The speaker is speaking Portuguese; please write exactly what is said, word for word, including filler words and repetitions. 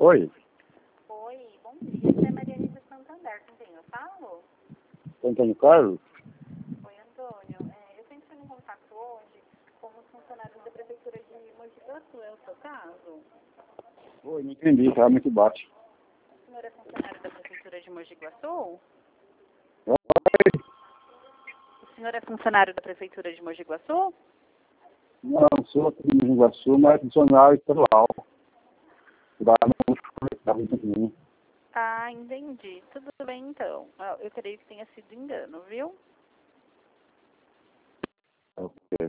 Oi. Oi, bom dia. Essa é Mariane de Santander, com quem eu falo? Antônio Carlos? Oi, Antônio. É, eu estou entrando em contato hoje como funcionário da Prefeitura de Mogi Guaçu. É o seu caso? Oi, não entendi, tá muito baixo. O senhor é funcionário da Prefeitura de Mogi Guaçu? Oi. O senhor é funcionário da Prefeitura de Mogi Guaçu? Não, sou aqui de Mogi Guaçu, mas funcionário estadual. Lá no estado. Ah, entendi. Tudo bem, então. Ah, eu creio que tenha sido engano, viu? Ok.